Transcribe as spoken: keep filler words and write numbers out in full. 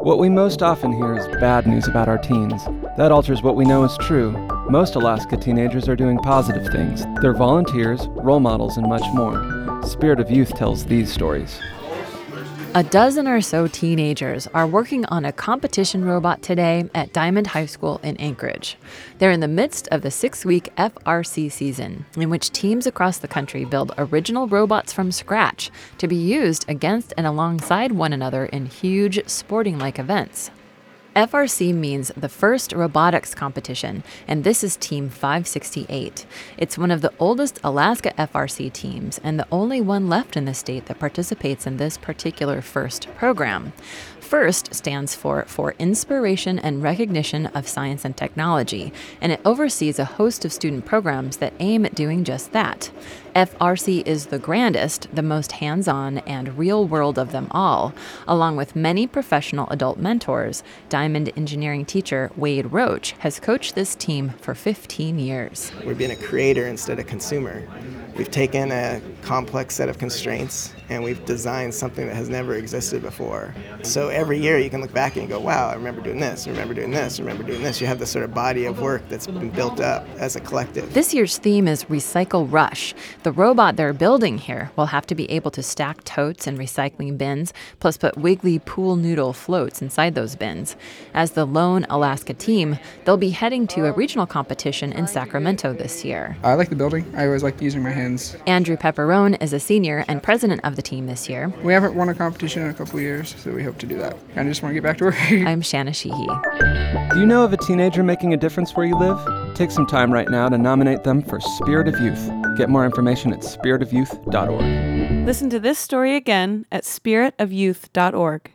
What we most often hear is bad news about our teens. That alters what we know is true. Most Alaska teenagers are doing positive things. They're volunteers, role models, and much more. Spirit of Youth tells these stories. A dozen or so teenagers are working on a competition robot today at Diamond High School in Anchorage. They're in the midst of the six-week F R C season, in which teams across the country build original robots from scratch to be used against and alongside one another in huge sporting-like events. F R C means the first robotics competition, and this is Team five sixty-eight. It's one of the oldest Alaska F R C teams and the only one left in the state that participates in this particular FIRST program. FIRST stands for For Inspiration and Recognition of Science and Technology, and it oversees a host of student programs that aim at doing just that. F R C is the grandest, the most hands-on, and real-world of them all. Along with many professional adult mentors, Diamond engineering teacher Wade Roach has coached this team for fifteen years. We're being a creator instead of consumer. We've taken a complex set of constraints and we've designed something that has never existed before. So every year you can look back and go, wow, I remember doing this, I remember doing this, I remember doing this. You have this sort of body of work that's been built up as a collective. This year's theme is Recycle Rush. The robot they're building here will have to be able to stack totes and recycling bins, plus put wiggly pool noodle floats inside those bins. As the lone Alaska team, they'll be heading to a regional competition in Sacramento this year. I like the building. I always like using my hands. Andrew Pepperone is a senior and president of the team this year. We haven't won a competition in a couple of years, so we hope to do that. I just want to get back to work. I'm Shanna Sheehy. Do you know of a teenager making a difference where you live? Take some time right now to nominate them for Spirit of Youth. Get more information at spirit of youth dot org. Listen to this story again at spirit of youth dot org.